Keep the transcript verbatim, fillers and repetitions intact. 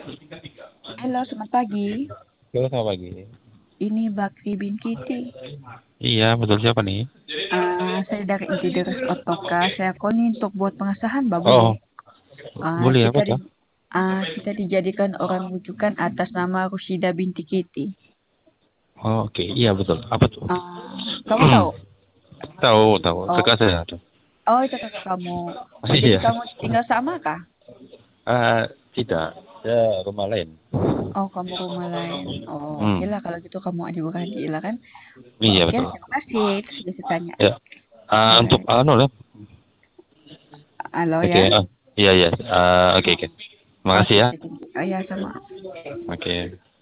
Halo, selamat pagi. Halo, selamat pagi. Ini Bakri bin Kiti. Iya, betul siapa nih? Ah, saya dari Intidirus Otoka. Saya call nih untuk buat pengesahan, Mbak, boleh? Oh, Ah, boleh kita apa di, tuh? ah, kita dijadikan orang rujukan atas nama Rusida binti Kiti. Oh, oke. Iya, betul. Apa tuh? Ah, kamu tahu? Tahu, tahu. Oh, Kakak saya tuh. oh itu kakak kamu. Oh, jadi Iya. kamu tinggal sama kah? Ah, tidak. Ya, rumah lain. Oh, kamu rumah lain. Oh, oke Hmm. lah kalau gitu kamu adik beradik lah kan. Iya, Oke, betul. terima kasih. Itu saja saya tanya. Ya. Ah, untuk Baik. anu lah. Halo Oke. ya. ah, iya, iya. Ah, oke, Oh, oke. Makasih oke, ya. oke, thank you. Oh ya, sama. Oke.